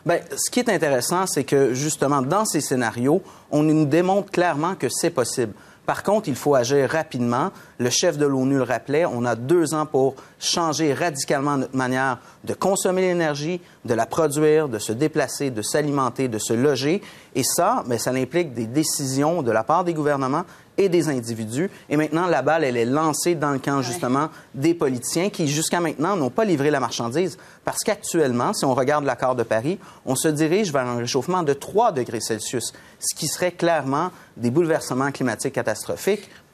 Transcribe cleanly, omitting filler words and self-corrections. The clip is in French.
Bien, ce qui est intéressant, c'est que, justement, dans ces scénarios, on nous démontre clairement que c'est possible. Par contre, il faut agir rapidement. Le chef de l'ONU le rappelait, on a 2 ans pour changer radicalement notre manière de consommer l'énergie, de la produire, de se déplacer, de s'alimenter, de se loger. Et ça, bien, ça implique des décisions de la part des gouvernements et des individus. Et maintenant, la balle, elle est lancée dans le camp, justement, des politiciens qui, jusqu'à maintenant, n'ont pas livré la marchandise. Parce qu'actuellement, si on regarde l'accord de Paris, on se dirige vers un réchauffement de 3 degrés Celsius, ce qui serait clairement des bouleversements climatiques catastrophiques